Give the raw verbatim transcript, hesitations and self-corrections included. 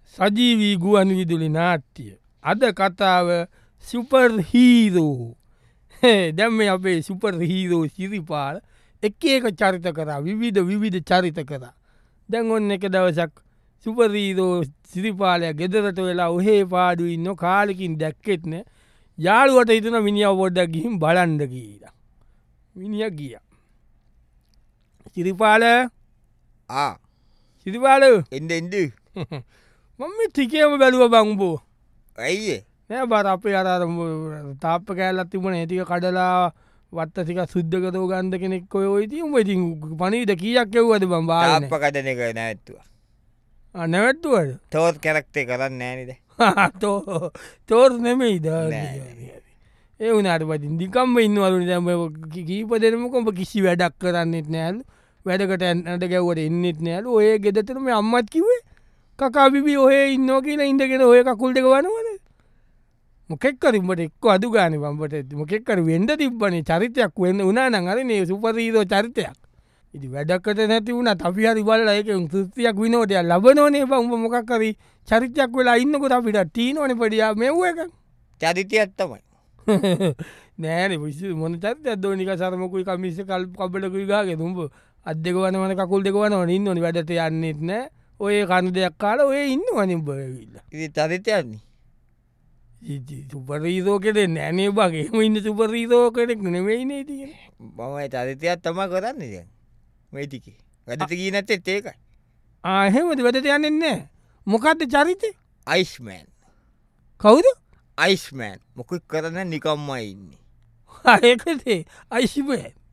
සජීවී ගුවන් විදුලි නාට්‍ය. අද කතාව සුපර් හීරෝ. දැන් මේ අපේ සුපර් හීරෝ සිරිපාල එක එක චරිත කරා විවිධ විවිධ චරිත කරා. දැන් ඔන්න එක දවසක් සුපර් හීරෝ සිරිපාලයා ගෙදරට වෙලා ඔහේ පාඩු ඉන්න කාලෙකින් දැක්කෙත් නෑ. යාළුවට හිතුණා මිනිහා පොඩ්ඩක් ගිහින් බලන්න කියලා. මිනිහා ගියා. සිරිපාල ආ සිරිපාල එන්ඩ එන්ඩ මම මේ ටිකේම බැලුව බං උඹෝ. ඇයිඒ නෑ බර අපේ අර අර තාප්ප කෑල්ලක් තිබුණ ඒටික කඩලා වත්ත ටික සුද්ද කරෝ ගන්ධ කෙනෙක් ඔය ඔය ඉතින් උඹ ඉතින් පණිවිඩ කීයක් එව්වද බං බාගෙන? තාප්ප කඩන එක නැවැත්තුවා. ආ නැවැත්තුවද? තෝත් කැරක්ටර් කරන්නේ නෑනේද? තෝ තෝර් නෙමෙයිද? නෑ. ඒ වුණාට පස්සේ නිකම්ම ඉන්නවලු දැන් ඔය කීප දෙනෙම කොඹ කිසි වැඩක් කරන්නෙත් නෑලු. වැඩකට යන්න ගැව්වට එන්නෙත් නෑලු. ඔය ගෙදරට මේ අම්මත් කිව්වේ කකා බිබි ඔහේ ඉන්නවා කියලා ඉඳගෙන ඔය කකුල් දෙක වනවනේ. මොකෙක් කර උඹට එක්ක අඩු ගානේ බම්බට මොකෙක් කර වෙන්න තිබ්බනේ චරිතයක් වෙන්න උනා නම් අර මේ සුපර් හීරෝ චරිතයක්. ඉතින් වැඩකට නැති වුණත් අපි හරි බලලා ඒකෙන් තෘප්තියක් විනෝදයක් ලබනෝනේ බං. උඹ මොකක් හරි චරිතයක් වෙලා ඉන්නකොට අපිට තීනෝනේ පොඩියා මෙව්ව එක. චරිතයක් තමයි. නෑනේ විසු මොන චරිතයක්ද ඔය නිකන් සරමකුයි කමිස්සේ කල් කබලකුයි ගාගෙන උඹ අත් දෙක වනවන කකුල් දෙක වනවන ඉන්නෝනේ වැඩට යන්නෙත් නෑ. ඔය කණු දෙයක් කාලා ඔය ඉන්නවනේ උඹ ඇවිල්ලා. ඉතින් චරිතයක්නේ. සුපර් හීරෝ කෙනෙක් නෑනේ බං. එහෙම ඉන්න සුපර් හීරෝ කෙනෙක් නෙමෙයිනේ ඉතින්. මම ඒ චරිතයක් තමයි කරන්නේ දැන්. මේ ටිකේ. වැඩට ගියේ නැත්තේත් ඒකයි. ආ එහෙමද වැඩට යන්නේ නෑ. මොකද්ද චරිතේ? අයිස්මෑන්. කවුද? අයිස්මෑන්. මොකක් කරන්නේ නිකම්මයි ඉන්නේ. ආ ඒකද අයිස්මෑන්.